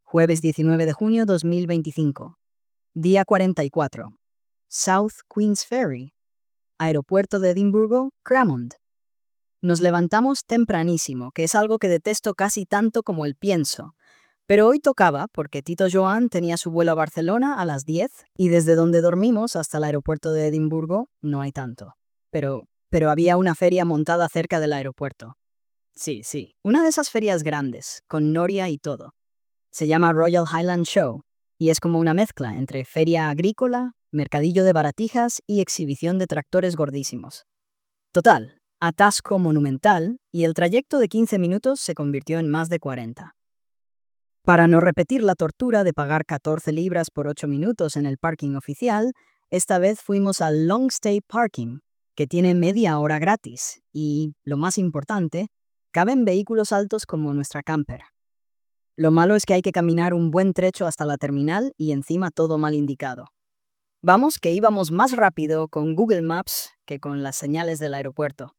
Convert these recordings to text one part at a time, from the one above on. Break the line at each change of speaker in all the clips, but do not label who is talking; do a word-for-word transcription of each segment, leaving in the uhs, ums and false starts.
Jueves diecinueve de junio dos mil veinticinco. Día cuarenta y cuatro. South Queens Ferry. Aeropuerto de Edimburgo, Cramond. Nos levantamos tempranísimo, que es algo que detesto casi tanto como el pienso. Pero hoy tocaba porque Tito Joan tenía su vuelo a Barcelona a las diez y desde donde dormimos hasta el aeropuerto de Edimburgo no hay tanto. Pero, pero había una feria montada cerca del aeropuerto. Sí, sí, una de esas ferias grandes, con noria y todo. Se llama Royal Highland Show y es como una mezcla entre feria agrícola, mercadillo de baratijas y exhibición de tractores gordísimos. Total, atasco monumental y el trayecto de quince minutos se convirtió en más de cuarenta. Para no repetir la tortura de pagar catorce libras por ocho minutos en el parking oficial, esta vez fuimos al Long Stay Parking, que tiene media hora gratis y, lo más importante, caben vehículos altos como nuestra camper. Lo malo es que hay que caminar un buen trecho hasta la terminal y encima todo mal indicado. Vamos que íbamos más rápido con Google Maps que con las señales del aeropuerto.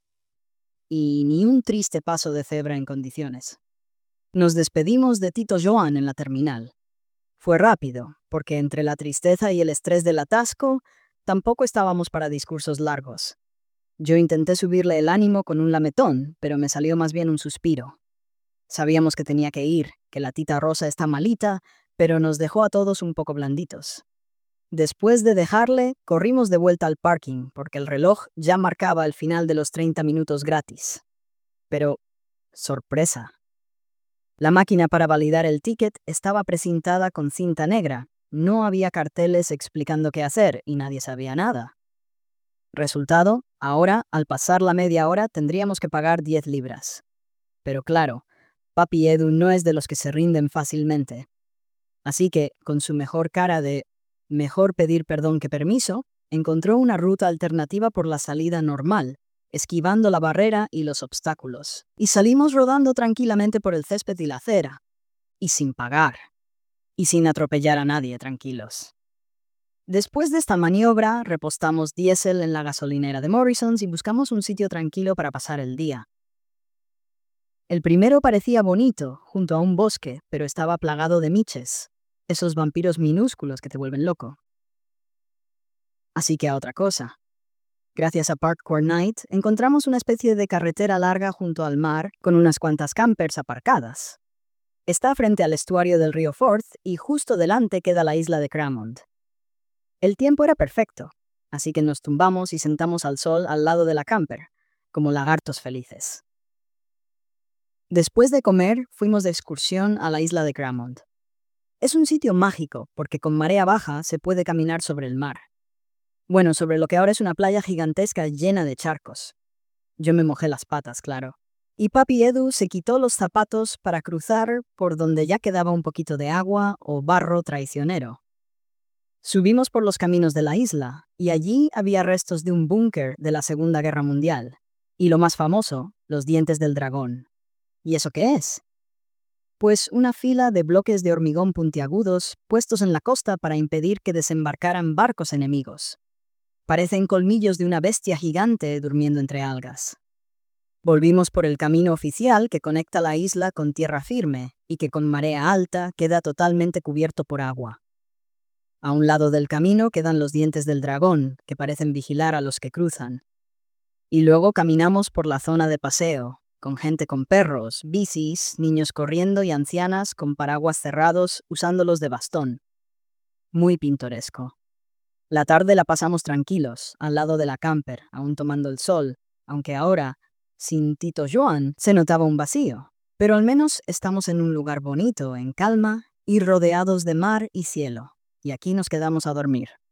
Y ni un triste paso de cebra en condiciones. Nos despedimos de Tito Joan en la terminal. Fue rápido, porque entre la tristeza y el estrés del atasco, tampoco estábamos para discursos largos. Yo intenté subirle el ánimo con un lametón, pero me salió más bien un suspiro. Sabíamos que tenía que ir, que la tita Rosa está malita, pero nos dejó a todos un poco blanditos. Después de dejarle, corrimos de vuelta al parking, porque el reloj ya marcaba el final de los treinta minutos gratis. Pero, sorpresa. La máquina para validar el ticket estaba precintada con cinta negra. No había carteles explicando qué hacer y nadie sabía nada. Resultado, ahora, al pasar la media hora, tendríamos que pagar diez libras. Pero claro, Papi Edu no es de los que se rinden fácilmente. Así que, con su mejor cara de mejor pedir perdón que permiso, encontró una ruta alternativa por la salida normal, esquivando la barrera y los obstáculos. Y salimos rodando tranquilamente por el césped y la acera. Y sin pagar. Y sin atropellar a nadie, tranquilos. Después de esta maniobra, repostamos diésel en la gasolinera de Morrisons y buscamos un sitio tranquilo para pasar el día. El primero parecía bonito, junto a un bosque, pero estaba plagado de miches, esos vampiros minúsculos que te vuelven loco. Así que a otra cosa. Gracias a Parkour Night, encontramos una especie de carretera larga junto al mar con unas cuantas campers aparcadas. Está frente al estuario del río Forth y justo delante queda la isla de Cramond. El tiempo era perfecto, así que nos tumbamos y sentamos al sol al lado de la camper, como lagartos felices. Después de comer, fuimos de excursión a la isla de Cramond. Es un sitio mágico porque con marea baja se puede caminar sobre el mar. Bueno, sobre lo que ahora es una playa gigantesca llena de charcos. Yo me mojé las patas, claro. Y Papi Edu se quitó los zapatos para cruzar por donde ya quedaba un poquito de agua o barro traicionero. Subimos por los caminos de la isla y allí había restos de un búnker de la Segunda Guerra Mundial. Y lo más famoso, los dientes del dragón. ¿Y eso qué es? Pues una fila de bloques de hormigón puntiagudos puestos en la costa para impedir que desembarcaran barcos enemigos. Parecen colmillos de una bestia gigante durmiendo entre algas. Volvimos por el camino oficial que conecta la isla con tierra firme y que con marea alta queda totalmente cubierto por agua. A un lado del camino quedan los dientes del dragón, que parecen vigilar a los que cruzan. Y luego caminamos por la zona de paseo, con gente con perros, bicis, niños corriendo y ancianas con paraguas cerrados usándolos de bastón. Muy pintoresco. La tarde la pasamos tranquilos, al lado de la camper, aún tomando el sol, aunque ahora, sin Tito Joan, se notaba un vacío. Pero al menos estamos en un lugar bonito, en calma y rodeados de mar y cielo. Y aquí nos quedamos a dormir.